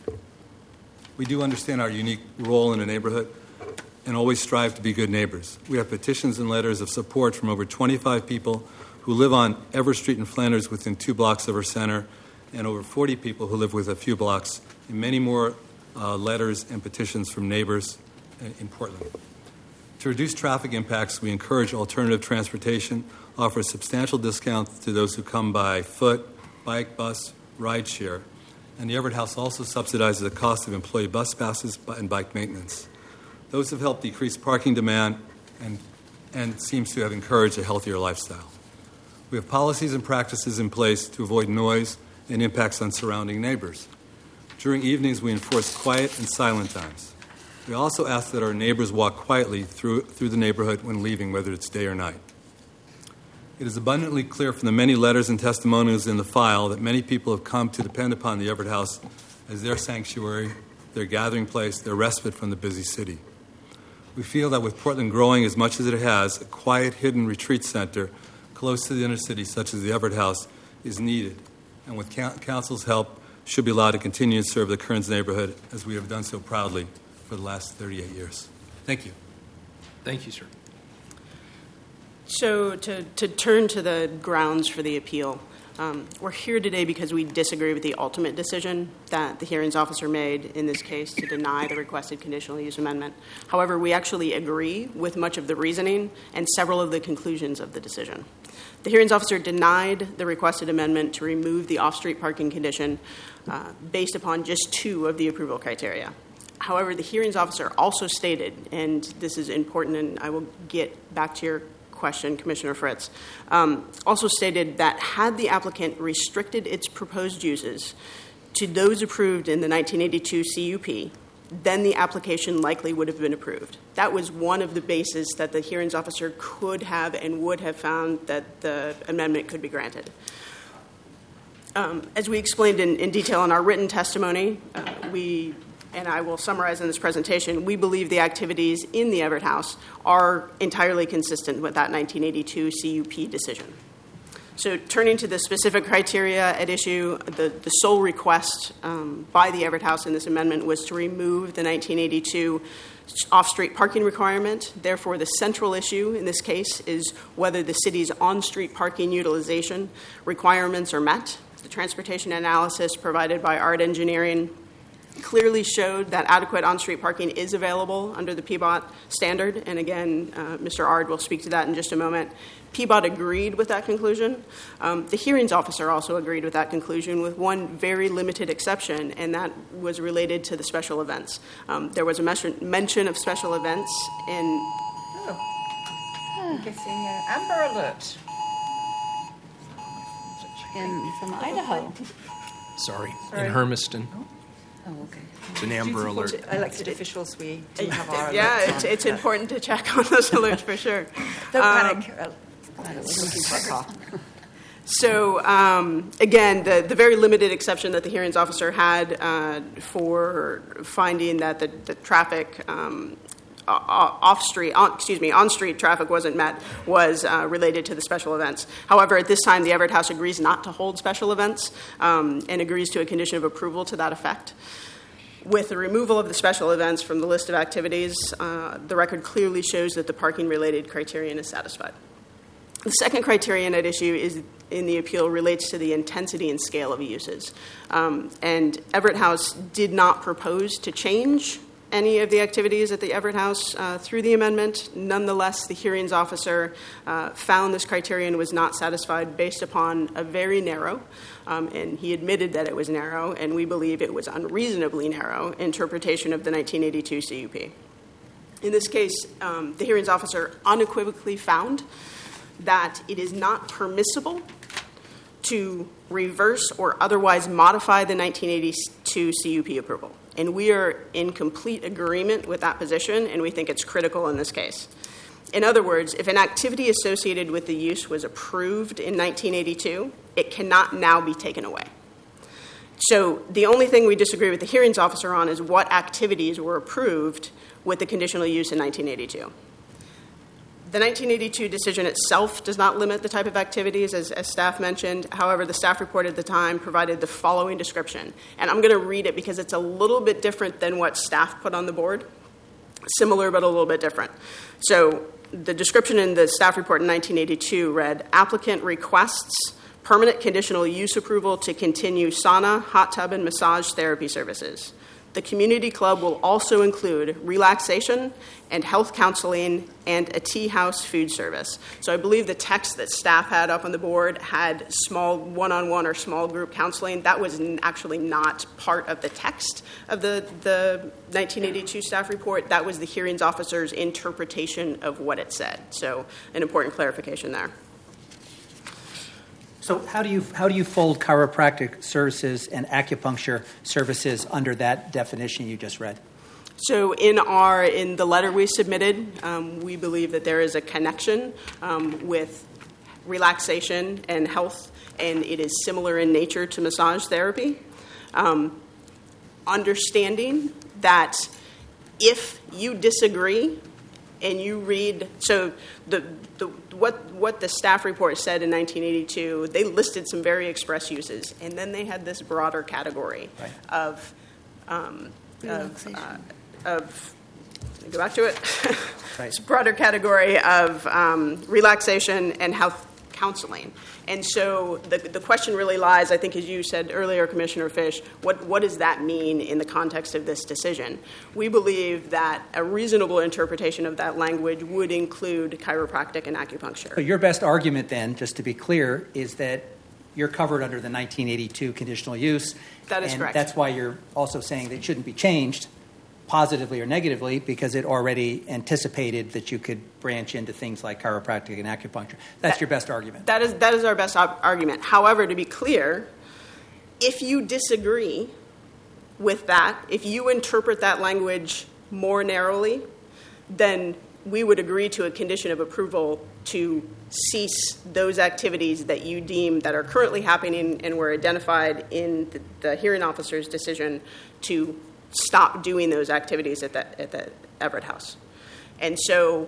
We do understand our unique role in a neighborhood and always strive to be good neighbors. We have petitions and letters of support from over twenty-five people who live on Everett Street in Flanders within two blocks of our center, and over forty people who live within a few blocks, and many more uh, letters and petitions from neighbors in Portland. To reduce traffic impacts, we encourage alternative transportation, offer substantial discounts to those who come by foot, bike, bus, ride share, and the Everett House also subsidizes the cost of employee bus passes and bike maintenance. Those have helped decrease parking demand and, and seems to have encouraged a healthier lifestyle. We have policies and practices in place to avoid noise and impacts on surrounding neighbors. During evenings, we enforce quiet and silent times. We also ask that our neighbors walk quietly through, through the neighborhood when leaving, whether it's day or night. It is abundantly clear from the many letters and testimonials in the file that many people have come to depend upon the Everett House as their sanctuary, their gathering place, their respite from the busy city. We feel that with Portland growing as much as it has, a quiet, hidden retreat center close to the inner city, such as the Everett House, is needed, and with Council's help, should be allowed to continue to serve the Kearns neighborhood as we have done so proudly for the last thirty-eight years. Thank you. Thank you, sir. So to, to turn to the grounds for the appeal, um, we're here today because we disagree with the ultimate decision that the hearings officer made in this case to deny the requested conditional use amendment. However, we actually agree with much of the reasoning and several of the conclusions of the decision. The hearings officer denied the requested amendment to remove the off-street parking condition uh, based upon just two of the approval criteria. However, the hearings officer also stated, and this is important, and I will get back to your question, Commissioner Fritz, um, also stated that had the applicant restricted its proposed uses to those approved in the nineteen eighty-two C U P, then the application likely would have been approved. That was one of the bases that the hearings officer could have and would have found that the amendment could be granted. Um, as we explained in, in detail in our written testimony, uh, we and I will summarize in this presentation, we believe the activities in the Everett House are entirely consistent with that nineteen eighty-two C U P decision. So turning to the specific criteria at issue, the, the sole request um, by the Everett House in this amendment was to remove the nineteen eighty-two off-street parking requirement. Therefore, the central issue in this case is whether the city's on-street parking utilization requirements are met. The transportation analysis provided by Art Engineering clearly showed that adequate on-street parking is available under the P B O T standard. And again, uh, Mister Ard will speak to that in just a moment. P B O T agreed with that conclusion. Um, the hearings officer also agreed with that conclusion with one very limited exception, and that was related to the special events. Um, there was a mes- mention of special events in... Oh, I'm getting an Amber Alert. In, from Idaho. Sorry. Sorry. In Hermiston. Oh, okay. It's an Amber Alert. To elected officials, we do have our Yeah, alerts it's, on. it's important to check on those alerts for sure. Don't Um, panic. Uh, looking for a car. So, um, again, the, the very limited exception that the hearings officer had uh, for finding that the, the traffic um, off-street, on, excuse me, on-street traffic wasn't met was uh, related to the special events. However, at this time, the Everett House agrees not to hold special events um, and agrees to a condition of approval to that effect. With the removal of the special events from the list of activities, uh, the record clearly shows that the parking-related criterion is satisfied. The second criterion at issue is in the appeal relates to the intensity and scale of uses. Um, and Everett House did not propose to change any of the activities at the Everett House uh, through the amendment. Nonetheless, the hearings officer uh, found this criterion was not satisfied based upon a very narrow, um, and he admitted that it was narrow, and we believe it was unreasonably narrow, interpretation of the nineteen eighty-two C U P. In this case, um, the hearings officer unequivocally found that it is not permissible to reverse or otherwise modify the nineteen eighty-two C U P approval. And we are in complete agreement with that position, and we think it's critical in this case. In other words, if an activity associated with the use was approved in nineteen eighty-two, it cannot now be taken away. So the only thing we disagree with the hearings officer on is what activities were approved with the conditional use in nineteen eighty-two. The nineteen eighty-two decision itself does not limit the type of activities, as, as staff mentioned. However, the staff report at the time provided the following description. And I'm going to read it because it's a little bit different than what staff put on the board. Similar, but a little bit different. So the description in the staff report in nineteen eighty-two read, applicant requests permanent conditional use approval to continue sauna, hot tub, and massage therapy services. The community club will also include relaxation and health counseling and a tea house food service. So I believe the text that staff had up on the board had small one-on-one or small group counseling. That was actually not part of the text of the, the nineteen eighty-two staff report. That was the hearings officer's interpretation of what it said. So an important clarification there. So how do you how do you fold chiropractic services and acupuncture services under that definition you just read? So in our in the letter we submitted, um, we believe that there is a connection um, with relaxation and health, and it is similar in nature to massage therapy. Um, understanding that if you disagree and you read, so the, the what what the staff report said in nineteen eighty-two, they listed some very express uses, and then they had this broader category right. of um, of, uh, of let me go back to it. Right. This broader category of um, relaxation and health counseling. And so the the question really lies, I think, as you said earlier, Commissioner Fish, what, what does that mean in the context of this decision? We believe that a reasonable interpretation of that language would include chiropractic and acupuncture. So your best argument then, just to be clear, is that you're covered under the nineteen eighty-two conditional use. That is and correct. That's why you're also saying that it shouldn't be changed, positively or negatively, because it already anticipated that you could branch into things like chiropractic and acupuncture. That's that, your best argument. That is that is our best op- argument. However, to be clear, if you disagree with that, if you interpret that language more narrowly, then we would agree to a condition of approval to cease those activities that you deem that are currently happening and were identified in the, the hearing officer's decision to stop doing those activities at the, at the Everett House. And so,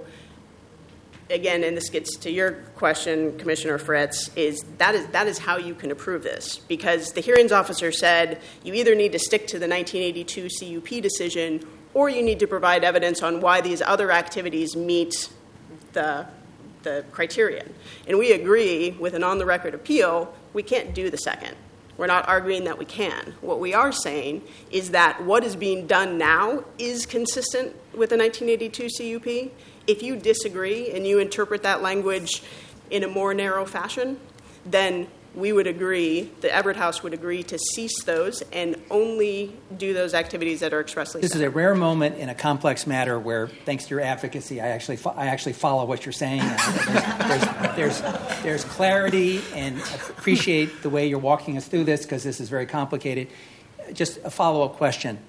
again, and this gets to your question, Commissioner Fritz, is that is that is how you can approve this. Because the hearings officer said you either need to stick to the nineteen eighty-two C U P decision or you need to provide evidence on why these other activities meet the, the criterion. And we agree with an on-the-record appeal, we can't do the second. We're not arguing that we can. What we are saying is that what is being done now is consistent with the nineteen eighty-two C U P. If you disagree and you interpret that language in a more narrow fashion, then we would agree, the Everett House would agree to cease those and only do those activities that are expressly This set. is a rare moment in a complex matter where, thanks to your advocacy, I actually fo- I actually follow what you're saying. There's, there's, there's, there's clarity, and appreciate the way you're walking us through this because this is very complicated. Just a follow-up question.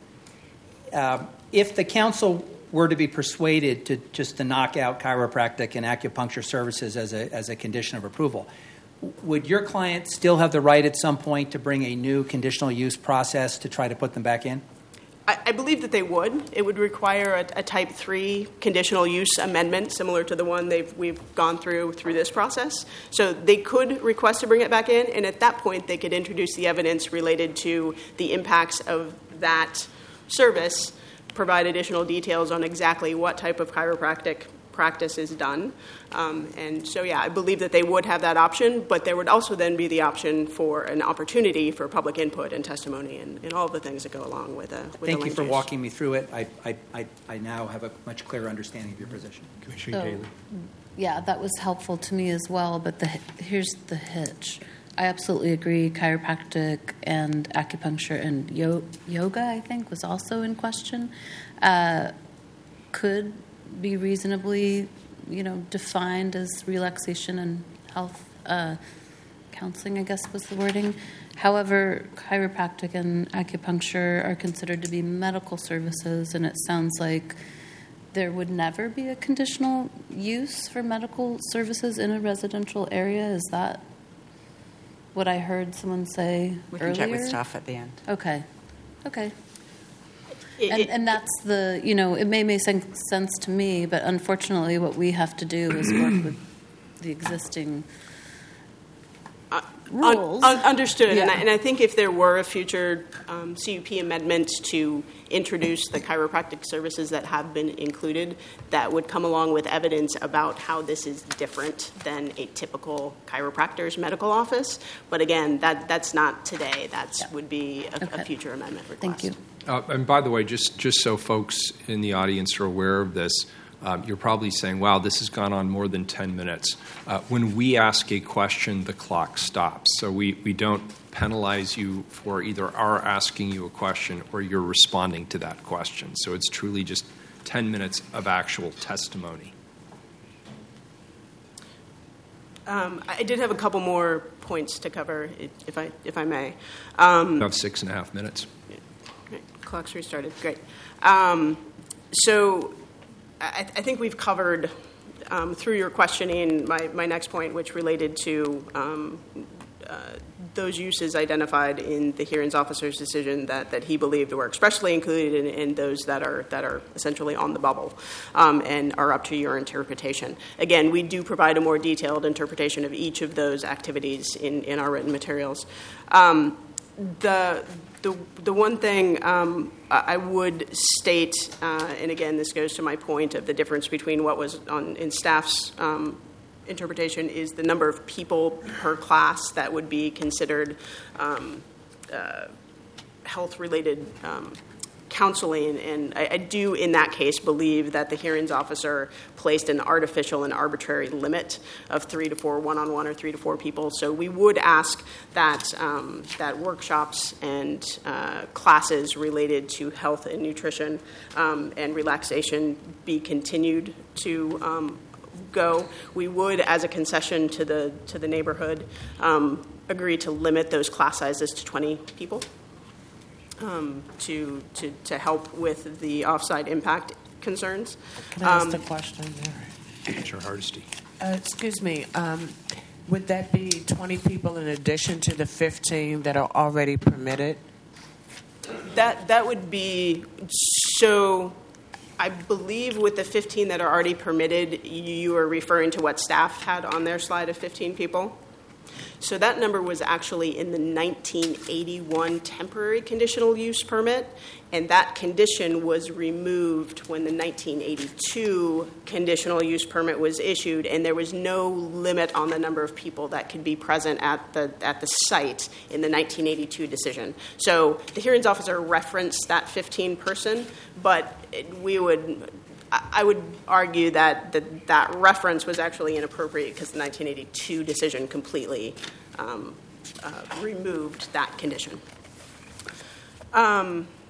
Uh, if the council were to be persuaded to just to knock out chiropractic and acupuncture services as a as a condition of approval, would your client still have the right at some point to bring a new conditional use process to try to put them back in? I, I believe that they would. It would require a, a Type three conditional use amendment, similar to the one they've we've gone through through this process. So they could request to bring it back in, and at that point they could introduce the evidence related to the impacts of that service, provide additional details on exactly what type of chiropractic practice is done. Um, and so, yeah, I believe that they would have that option, but there would also then be the option for an opportunity for public input and testimony and, and all of the things that go along with, uh, with Thank the you for use. walking me through it. I, I, I, I now have a much clearer understanding of your position. Commissioner So, Taylor. yeah, that was helpful to me as well, but the here's the hitch. I absolutely agree. Chiropractic and acupuncture and yo- yoga, I think, was also in question. Uh, could be reasonably, you know, defined as relaxation and health uh, counseling, I guess was the wording. However, chiropractic and acupuncture are considered to be medical services, and it sounds like there would never be a conditional use for medical services in a residential area. Is that what I heard someone say We earlier? can check with staff at the end. Okay. Okay. It- And, it- and that's the, you know, it may make sen- sense to me, but unfortunately what we have to do is work with the existing rules. Un- un- understood, and, I, Yeah. and I think if there were a future um, C U P amendment to introduce the chiropractic services that have been included, that would come along with evidence about how this is different than a typical chiropractor's medical office. But again, that that's not today. That Yeah. would be a, Okay. a future amendment request. Thank you. Uh, and by the way, just, just so folks in the audience are aware of this, um, you're probably saying, wow, this has gone on more than ten minutes. Uh, when we ask a question, the clock stops. So we, we don't penalize you for either our asking you a question or you're responding to that question. So it's truly just ten minutes of actual testimony. Um, I did have a couple more points to cover, if I if I may. Um, You have six and a half minutes. Great. Clock's restarted. Great. Um, so I, I think we've covered um, through your questioning my, my next point, which related to um, uh, those uses identified in the hearings officer's decision that, that he believed were expressly included in, in those that are that are essentially on the bubble um, and are up to your interpretation. Again, we do provide a more detailed interpretation of each of those activities in, in our written materials. Um, the The, the one thing um, I would state, uh, and again, this goes to my point of the difference between what was on in staff's um, interpretation, is the number of people per class that would be considered um, uh, health-related um, counseling. And I, I do, in that case, believe that the hearings officer placed an artificial and arbitrary limit of three to four one-on-one or three to four people. So we would ask that um, that workshops and uh, classes related to health and nutrition um, and relaxation be continued to um, go. We would, as a concession to the to the neighborhood, um, agree to limit those class sizes to twenty people. Um, to, to to help with the offsite impact concerns. Can I ask Um, a question there? Commissioner Hardesty. Uh, excuse me. Um, would that be twenty people in addition to the fifteen that are already permitted? That that would be so. I believe with the fifteen that are already permitted, you are referring to what staff had on their slide of fifteen people. So that number was actually in the nineteen eighty-one temporary conditional use permit, and that condition was removed when the nineteen eighty-two conditional use permit was issued, and there was no limit on the number of people that could be present at the at the site in the nineteen eighty-two decision. So the hearings officer referenced that fifteen person, but we would. I would argue that, that that reference was actually inappropriate because the nineteen eighty-two decision completely um, uh, removed that condition. Um,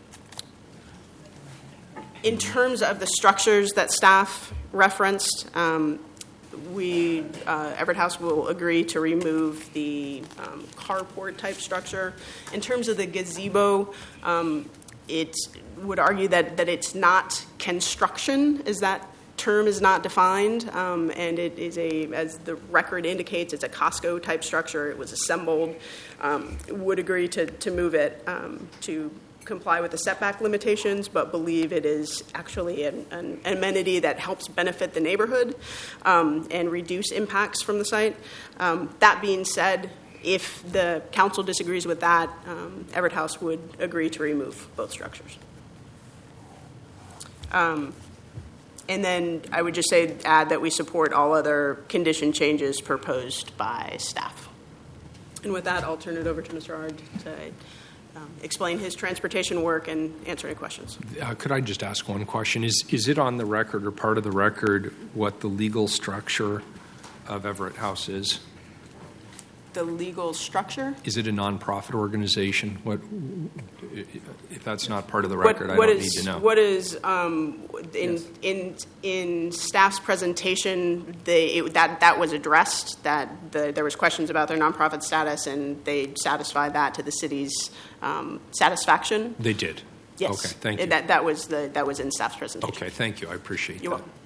in terms of the structures that staff referenced, um, we, uh, Everett House will agree to remove the um, carport type structure. In terms of the gazebo, um, it would argue that, that it's not construction, as that term is not defined, um, and it is a, as the record indicates, it's a Costco type structure. It was assembled. Um, would agree to, to move it um, to comply with the setback limitations, but believe it is actually an, an amenity that helps benefit the neighborhood um, and reduce impacts from the site. Um, that being said, if the council disagrees with that, um, Everett House would agree to remove both structures. Um, and then I would just say add that we support all other condition changes proposed by staff. And with that, I'll turn it over to Mister Ard to um, explain his transportation work and answer any questions. Uh, could I just ask one question? Is is it on the record or part of the record what the legal structure of Everett House is? the legal structure. Is it a nonprofit organization? What, if that's not part of the What- record, what I don't is- need to know. What is um, in Yes. in in staff's presentation? They it, that that was addressed. That the, there was questions about their nonprofit status, and they satisfied that to the city's um, satisfaction. They did? Yes. Okay, thank you. That that was the that was in staff's presentation. Okay, thank you. I appreciate You're that. welcome.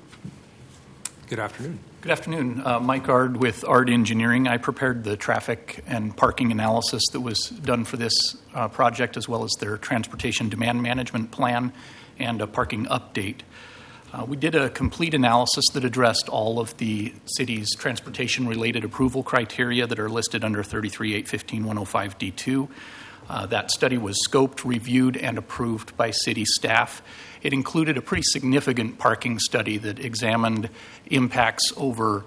Good afternoon. Good afternoon. Uh, Mike Ard with Ard Engineering. I prepared the traffic and parking analysis that was done for this uh, project, as well as their transportation demand management plan and a parking update. Uh, we did a complete analysis that addressed all of the city's transportation-related approval criteria that are listed under thirty-three eight fifteen one oh five D two. Uh, that study was scoped, reviewed, and approved by city staff. It included a pretty significant parking study that examined impacts over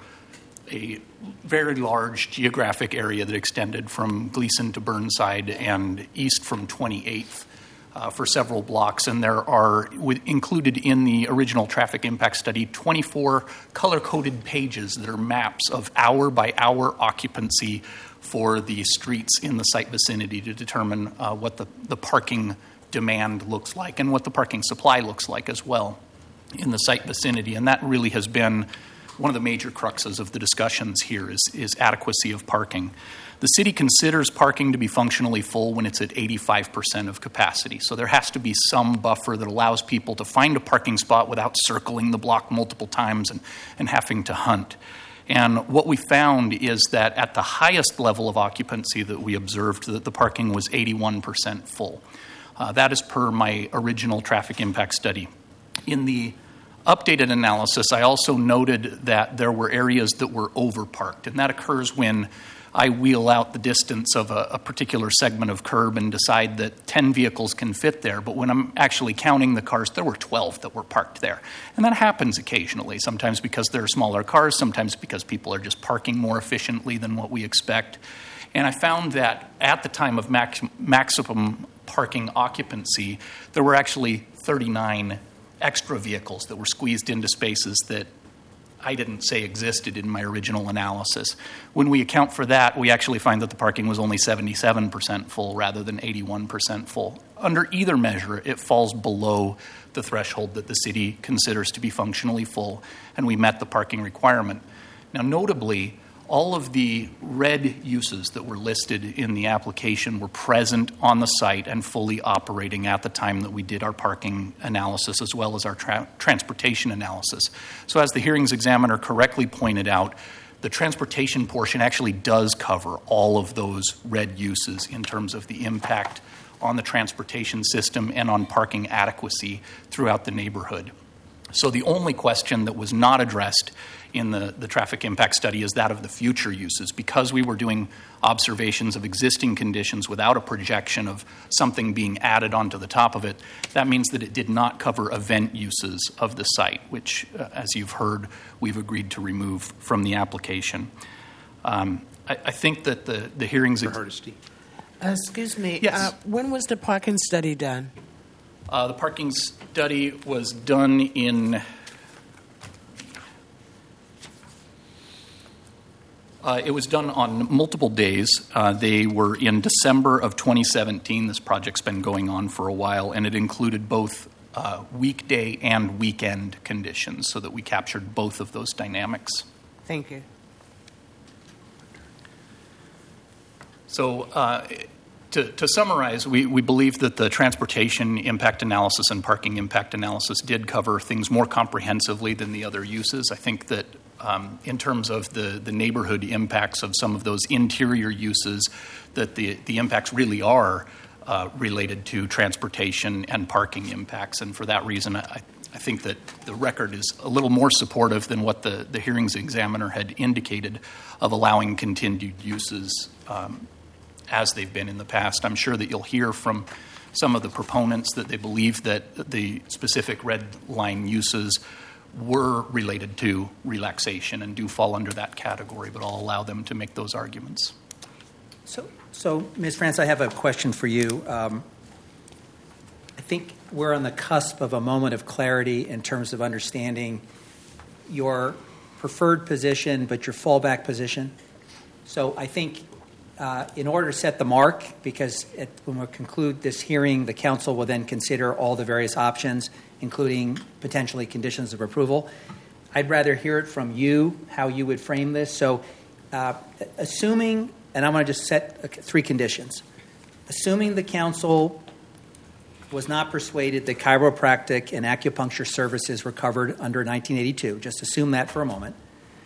a very large geographic area that extended from Gleason to Burnside and east from twenty-eighth uh, for several blocks. And there are with, included in the original traffic impact study twenty-four color-coded pages that are maps of hour-by-hour occupancy for the streets in the site vicinity to determine uh, what the, the parking demand looks like and what the parking supply looks like as well in the site vicinity. And that really has been one of the major cruxes of the discussions here is, is adequacy of parking. The city considers parking to be functionally full when it's at eighty-five percent of capacity. So there has to be some buffer that allows people to find a parking spot without circling the block multiple times and, and having to hunt. And what we found is that at the highest level of occupancy that we observed, that the parking was eighty-one percent full. Uh, that is per my original traffic impact study. In the updated analysis, I also noted that there were areas that were overparked, and that occurs when I wheel out the distance of a, a particular segment of curb and decide that ten vehicles can fit there, but when I'm actually counting the cars, there were twelve that were parked there. And that happens occasionally, sometimes because there are smaller cars, sometimes because people are just parking more efficiently than what we expect. And I found that at the time of max, maximum parking occupancy, there were actually thirty-nine extra vehicles that were squeezed into spaces that I didn't say existed in my original analysis. When we account for that, we actually find that the parking was only seventy-seven percent full rather than eighty-one percent full. Under either measure, it falls below the threshold that the city considers to be functionally full, and we met the parking requirement. Now, notably, all of the red uses that were listed in the application were present on the site and fully operating at the time that we did our parking analysis as well as our tra- transportation analysis. So as the hearings examiner correctly pointed out, the transportation portion actually does cover all of those red uses in terms of the impact on the transportation system and on parking adequacy throughout the neighborhood. So the only question that was not addressed in the, the traffic impact study is that of the future uses. Because we were doing observations of existing conditions without a projection of something being added onto the top of it, that means that it did not cover event uses of the site, which, uh, as you've heard, we've agreed to remove from the application. Um, I, I think that the, the hearings... Ex- Hardesty. Uh, excuse me. Yes. Uh, when was the parking study done? Uh, the parking study was done in... Uh, it was done on multiple days. Uh, they were in December of twenty seventeen. This project's been going on for a while, and it included both uh, weekday and weekend conditions so that we captured both of those dynamics. Thank you. So uh, to, to summarize, we, we believe that the transportation impact analysis and parking impact analysis did cover things more comprehensively than the other uses. I think that Um, in terms of the, the neighborhood impacts of some of those interior uses, that the, the impacts really are uh, related to transportation and parking impacts. And for that reason, I, I think that the record is a little more supportive than what the, the hearings examiner had indicated of allowing continued uses um, as they've been in the past. I'm sure that you'll hear from some of the proponents that they believe that the specific red line uses were related to relaxation and do fall under that category, but I'll allow them to make those arguments. So, so Miz France, I have a question for you. Um, I think we're on the cusp of a moment of clarity in terms of understanding your preferred position, but your fallback position. So I think uh, in order to set the mark, because at, when we conclude this hearing, the council will then consider all the various options, including potentially conditions of approval. I'd rather hear it from you, how you would frame this. So uh, assuming, and I'm going to just set three conditions. Assuming the council was not persuaded that chiropractic and acupuncture services were covered under nineteen eighty-two, just assume that for a moment.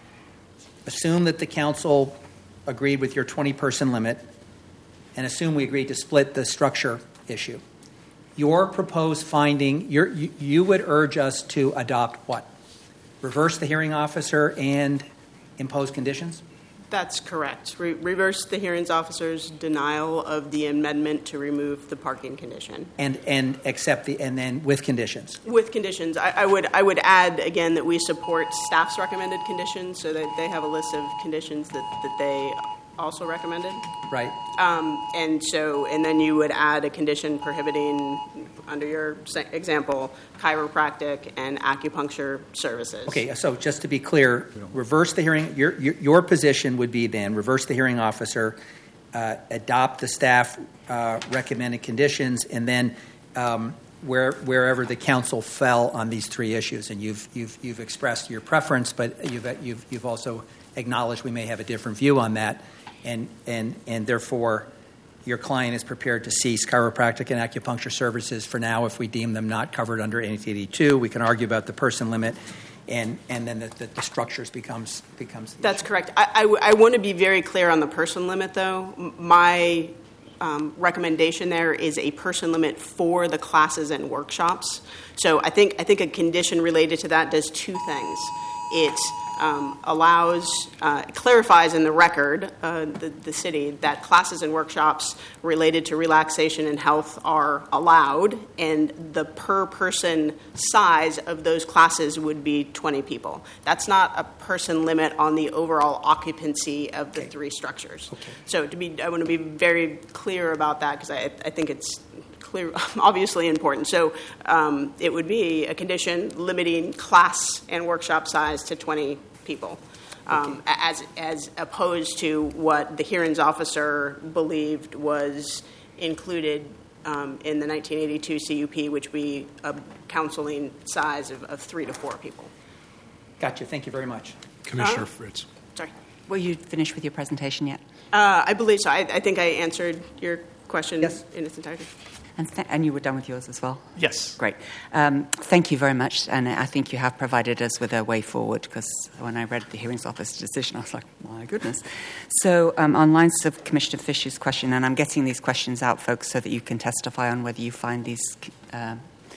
Assume that the council agreed with your twenty-person limit, and assume we agreed to split the structure issue. Your proposed finding, your, you, you would urge us to adopt what? Reverse the hearing officer and impose conditions? That's correct. Re- reverse the hearings officer's denial of the amendment to remove the parking condition. And and accept the and then with conditions. With conditions, I, I would I would add again that we support staff's recommended conditions, so that they have a list of conditions that, that they also recommended. Right. Um, and so, and then you would add a condition prohibiting, under your example, chiropractic and acupuncture services. Okay, so just to be clear, reverse the hearing. Your your, your position would be then reverse the hearing officer, uh, adopt the staff uh, recommended conditions, and then um, where wherever the council fell on these three issues. And you've you've you've expressed your preference, but you've you've you've also acknowledged we may have a different view on that, and and and therefore, your client is prepared to cease chiropractic and acupuncture services for now if we deem them not covered under nineteen eighty-two. We can argue about the person limit, and, and then the, the, the structures becomes becomes. The That's issue. correct. I, I, w- I want to be very clear on the person limit, though. M- My um, recommendation there is a person limit for the classes and workshops. So I think I think a condition related to that does two things. It um, allows, uh, clarifies in the record, uh, the, the city, that classes and workshops related to relaxation and health are allowed, and the per person size of those classes would be twenty people. That's not a person limit on the overall occupancy of the Okay. three structures. Okay. So to be, I want to be very clear about that, because I, I think it's clear, obviously important. So um, it would be a condition limiting class and workshop size to twenty people, um, Okay. as as opposed to what the hearings officer believed was included um, in the nineteen eighty-two C U P, which would be a counseling size of, of three to four people. Gotcha. Thank you very much. Commissioner Uh, Fritz. Sorry. Were you finished with your presentation yet? Uh, I believe so. I, I think I answered your question Yes. in its entirety. And, th- and you were done with yours as well? Yes. Great. Um, thank you very much. And I think you have provided us with a way forward, because when I read the hearings officer decision, I was like, my goodness. So um, on lines of Commissioner Fish's question, and I'm getting these questions out, folks, so that you can testify on whether you find these uh,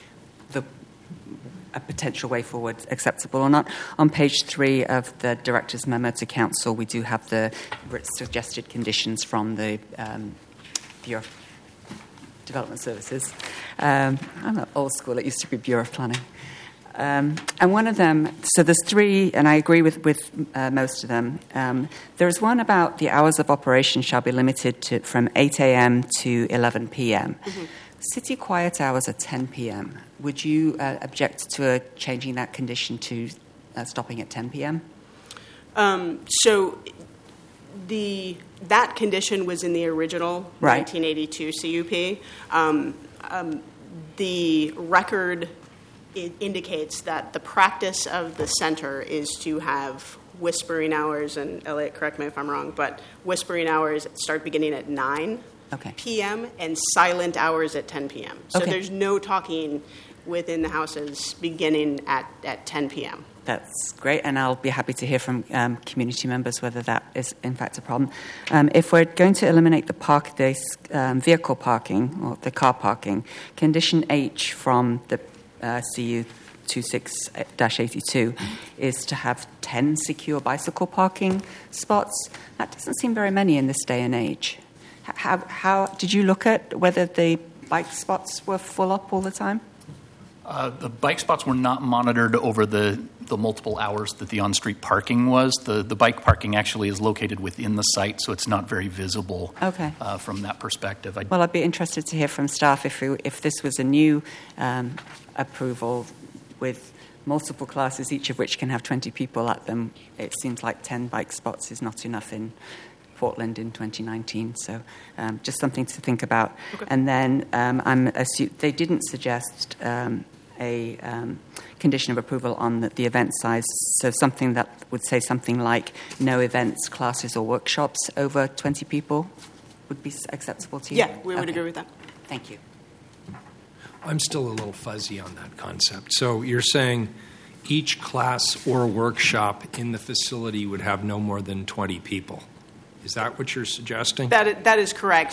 the a potential way forward acceptable or not. On page three of the Director's Memo to Council, we do have the suggested conditions from the um, Bureau of Development Services. Um, I'm at old school. It used to be Bureau of Planning. Um, and one of them, so there's three, and I agree with, with uh, most of them. Um, there's one about the hours of operation shall be limited to from eight a.m. to eleven p.m. Mm-hmm. City quiet hours are ten p.m. Would you uh, object to uh, changing that condition to uh, stopping at ten p.m.? Um, so the that condition was in the original Right. nineteen eighty-two C U P. Um, um, the record i- indicates that the practice of the center is to have whispering hours, and Elliot, correct me if I'm wrong, but whispering hours start beginning at nine Okay. p.m. and silent hours at ten p.m. So Okay. there's no talking within the houses beginning at, at ten p.m. That's great, and I'll be happy to hear from um, community members whether that is in fact a problem. Um, if we're going to eliminate the park, this um, vehicle parking or the car parking, condition H from the uh, C U twenty-six dash eighty-two is to have ten secure bicycle parking spots. That doesn't seem very many in this day and age. How, how did you look at whether the bike spots were full up all the time? Uh, the bike spots were not monitored over the, the multiple hours that the on-street parking was. The, the bike parking actually is located within the site, so it's not very visible Okay. uh, from that perspective. I, Well, I'd be interested to hear from staff if we, if this was a new um, approval with multiple classes, each of which can have twenty people at them. It seems like ten bike spots is not enough in Portland in twenty nineteen. So um, just something to think about. Okay. And then um, I'm assu- they didn't suggest um, a um, condition of approval on the, the event size, so something that would say something like no events, classes, or workshops over twenty people would be acceptable to you? Yeah, we would Okay. agree with that. Thank you. I'm still a little fuzzy on that concept. So you're saying each class or workshop in the facility would have no more than twenty people. Is that what you're suggesting? That is, that is correct.